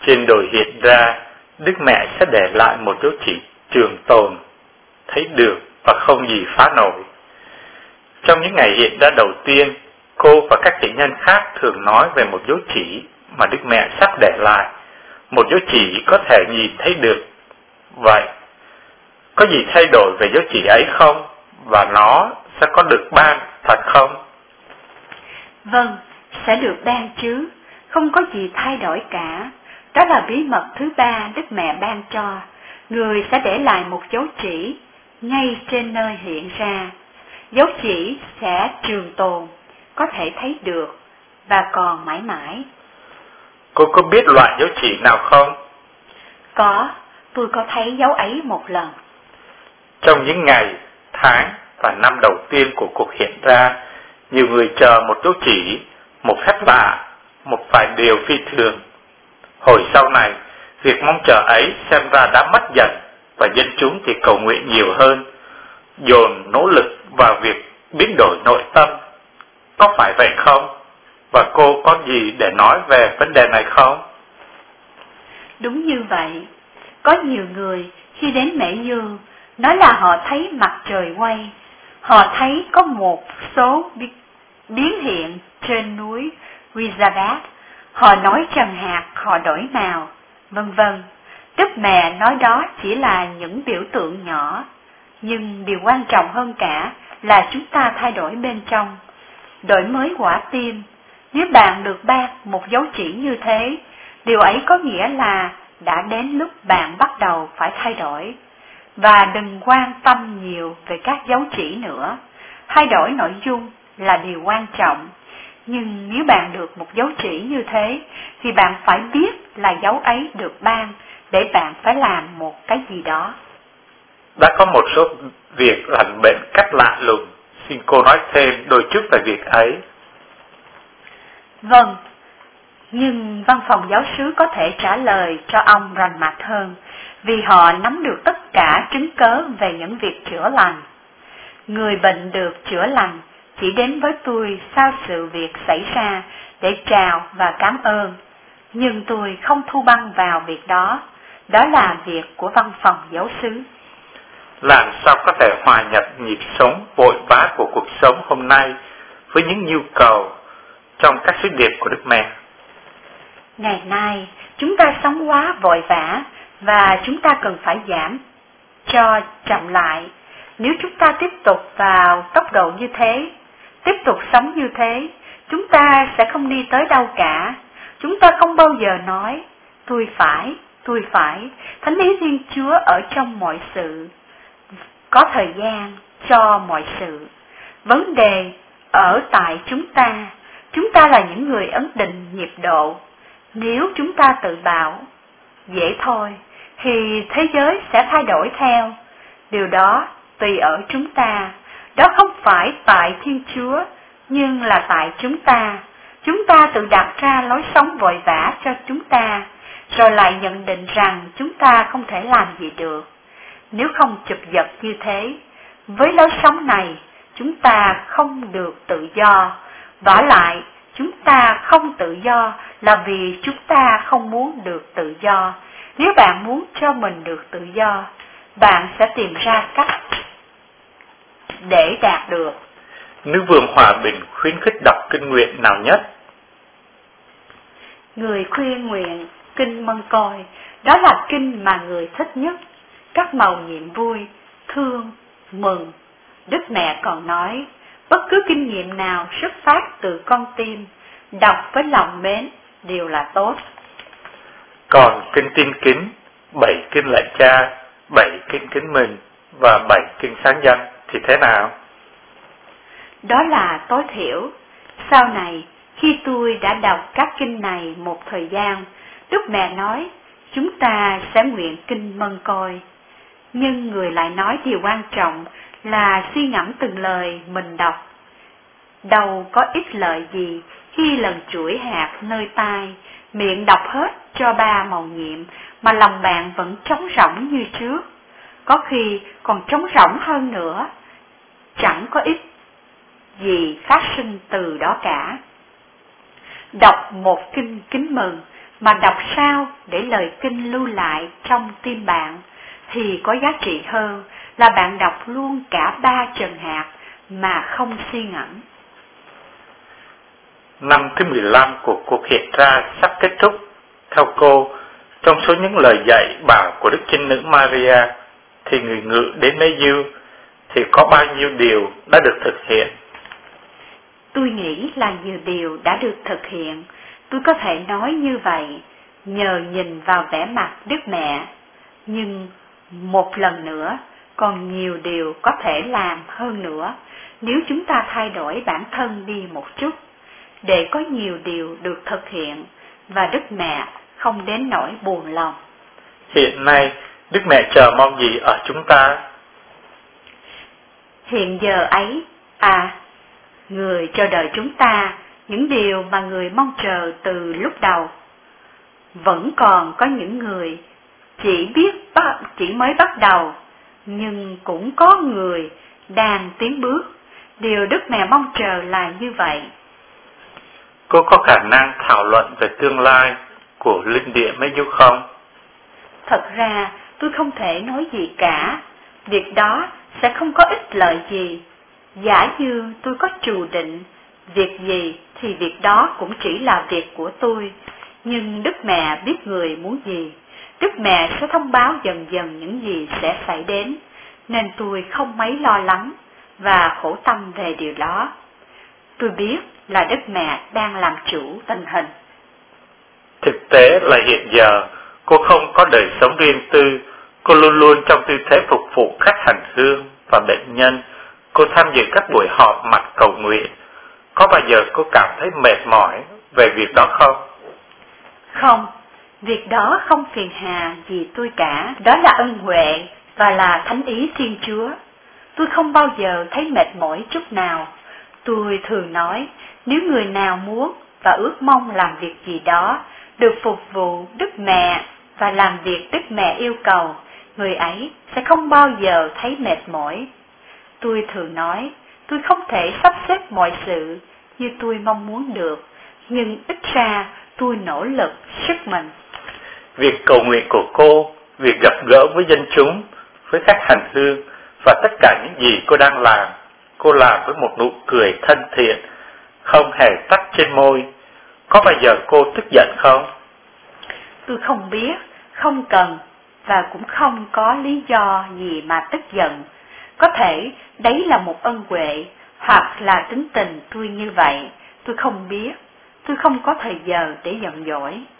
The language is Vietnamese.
Trên đồi hiện ra, Đức Mẹ sẽ để lại một dấu chỉ trường tồn, thấy được và không gì phá nổi. Trong những ngày hiện ra đầu tiên, cô và các tỷ nhân khác thường nói về một dấu chỉ mà Đức Mẹ sắp để lại, một dấu chỉ có thể nhìn thấy được. Vậy, có gì thay đổi về dấu chỉ ấy không? Và nó sẽ có được ban thật không? Vâng, sẽ được ban chứ, không có gì thay đổi cả. Đó là bí mật thứ ba Đức Mẹ ban cho. Người sẽ để lại một dấu chỉ ngay trên nơi hiện ra. Dấu chỉ sẽ trường tồn, có thể thấy được và còn mãi mãi. Cô có biết loại dấu chỉ nào không? Có, tôi có thấy dấu ấy một lần. Trong những ngày, tháng và năm đầu tiên của cuộc hiện ra, nhiều người chờ một dấu chỉ, một phép lạ, một vài điều phi thường. Hồi sau này, việc mong chờ ấy xem ra đã mất dần, và dân chúng thì cầu nguyện nhiều hơn, dồn nỗ lực vào việc biến đổi nội tâm. Có phải vậy không? Và cô có gì để nói về vấn đề này không? Đúng như vậy. Có nhiều người khi đến Mễ Dương nói là họ thấy mặt trời quay, họ thấy có một số biến hiện trên núi Rizabat, họ nói trần hạt họ đổi màu, vân vân. Đức Mẹ nói đó chỉ là những biểu tượng nhỏ, nhưng điều quan trọng hơn cả là chúng ta thay đổi bên trong, đổi mới quả tim. Nếu bạn được ban một dấu chỉ như thế, điều ấy có nghĩa là đã đến lúc bạn bắt đầu phải thay đổi. Và đừng quan tâm nhiều về các dấu chỉ nữa. Thay đổi nội dung là điều quan trọng. Nhưng nếu bạn được một dấu chỉ như thế, thì bạn phải biết là dấu ấy được ban để bạn phải làm một cái gì đó. Đã có một số việc lành bệnh cách lạ lùng. Xin cô nói thêm đôi chút về việc ấy. Vâng, nhưng văn phòng giáo xứ có thể trả lời cho ông rành mạch hơn, vì họ nắm được tất cả chứng cớ về những việc chữa lành. Người bệnh được chữa lành chỉ đến với tôi sau sự việc xảy ra để chào và cảm ơn, nhưng tôi không thu băng vào việc đó. Đó là việc của văn phòng giáo xứ. Làm sao có thể hòa nhập nhịp sống vội vã của cuộc sống hôm nay với những nhu cầu trong các sứ điệp của Đức Mẹ? Ngày nay, chúng ta sống quá vội vã và chúng ta cần phải giảm cho chậm lại. Nếu chúng ta tiếp tục vào tốc độ như thế, tiếp tục sống như thế, chúng ta sẽ không đi tới đâu cả. Chúng ta không bao giờ nói, tôi phải. Thánh ý Thiên Chúa ở trong mọi sự, có thời gian cho mọi sự. Vấn đề ở tại chúng ta là những người ấn định nhịp độ. Nếu chúng ta tự bảo, dễ thôi, thì thế giới sẽ thay đổi theo. Điều đó tùy ở chúng ta. Đó không phải tại Thiên Chúa, nhưng là tại chúng ta. Chúng ta tự đặt ra lối sống vội vã cho chúng ta, rồi lại nhận định rằng chúng ta không thể làm gì được. Nếu không chụp giật như thế, với lối sống này, chúng ta không được tự do. Vả lại, chúng ta không tự do là vì chúng ta không muốn được tự do. Nếu bạn muốn cho mình được tự do, bạn sẽ tìm ra cách để đạt được. Nữ vương Hòa Bình khuyến khích đọc kinh nguyện nào nhất? Người khuyên nguyện kinh Mân Côi, đó là kinh mà người thích nhất. Các màu nhiệm vui, thương, mừng. Đức Mẹ còn nói, bất cứ kinh nghiệm nào xuất phát từ con tim, đọc với lòng mến đều là tốt. Còn kinh tin kính, 7 kinh lạy Cha, 7 kinh kính mình và 7 kinh sáng danh thì thế nào? Đó là tối thiểu. Sau này, khi tôi đã đọc các kinh này một thời gian, Đức Mẹ nói, chúng ta sẽ nguyện kinh Mân Côi. Nhưng người lại nói điều quan trọng là suy ngẫm từng lời mình đọc. Đâu có ích lợi gì khi lần chuỗi hạt nơi tai, miệng đọc hết cho 3 mầu nhiệm mà lòng bạn vẫn trống rỗng như trước. Có khi còn trống rỗng hơn nữa. Chẳng có ích gì phát sinh từ đó cả. Đọc một kinh kính mừng mà đọc sao để lời kinh lưu lại trong tim bạn thì có giá trị hơn là bạn đọc luôn cả 3 trần hạt mà không suy ngẫm. Năm thứ 15 của cuộc hiện ra sắp kết thúc. Theo cô, trong số những lời dạy bảo của Đức Trinh Nữ Maria thì người ngự đến nơi dư thì có bao nhiêu điều đã được thực hiện? Tôi nghĩ là nhiều điều đã được thực hiện. Tôi có thể nói như vậy nhờ nhìn vào vẻ mặt Đức Mẹ. Nhưng một lần nữa, còn nhiều điều có thể làm hơn nữa nếu chúng ta thay đổi bản thân đi một chút, để có nhiều điều được thực hiện và Đức Mẹ không đến nỗi buồn lòng. Hiện nay, Đức Mẹ chờ mong gì ở chúng ta? Hiện giờ ấy, người chờ đợi chúng ta những điều mà người mong chờ từ lúc đầu. Vẫn còn có những người chỉ mới bắt đầu, nhưng cũng có người đang tiến bước. Điều Đức Mẹ mong chờ là như vậy. Cô có khả năng thảo luận về tương lai của linh địa Mê-du không? Thật ra tôi không thể nói gì cả. Việc đó sẽ không có ích lợi gì. Giả như tôi có trù định việc gì thì việc đó cũng chỉ là việc của tôi. Nhưng Đức Mẹ biết người muốn gì. Đức Mẹ sẽ thông báo dần dần những gì sẽ xảy đến, nên tôi không mấy lo lắng và khổ tâm về điều đó. Tôi biết là Đức Mẹ đang làm chủ tình hình. Thực tế là hiện giờ cô không có đời sống riêng tư. Cô luôn luôn trong tư thế phục vụ khách hành hương và bệnh nhân. Cô tham dự các buổi họp mặt cầu nguyện. Có bao giờ cô cảm thấy mệt mỏi về việc đó không? Không, việc đó không phiền hà gì tôi cả. Đó là ân huệ và là thánh ý Thiên Chúa. Tôi không bao giờ thấy mệt mỏi chút nào. Tôi thường nói, nếu người nào muốn và ước mong làm việc gì đó, được phục vụ Đức Mẹ và làm việc Đức Mẹ yêu cầu, người ấy sẽ không bao giờ thấy mệt mỏi. Tôi thường nói, tôi không thể sắp xếp mọi sự như tôi mong muốn được, nhưng ít ra tôi nỗ lực sức mình. Việc cầu nguyện của cô, việc gặp gỡ với dân chúng, với khách hành hương và tất cả những gì cô đang làm, cô làm với một nụ cười thân thiện, không hề tắt trên môi. Có bao giờ cô tức giận không? Tôi không biết, không cần và cũng không có lý do gì mà tức giận. Có thể đấy là một ân huệ hoặc là tính tình tôi như vậy. Tôi không biết, tôi không có thời giờ để giận dỗi.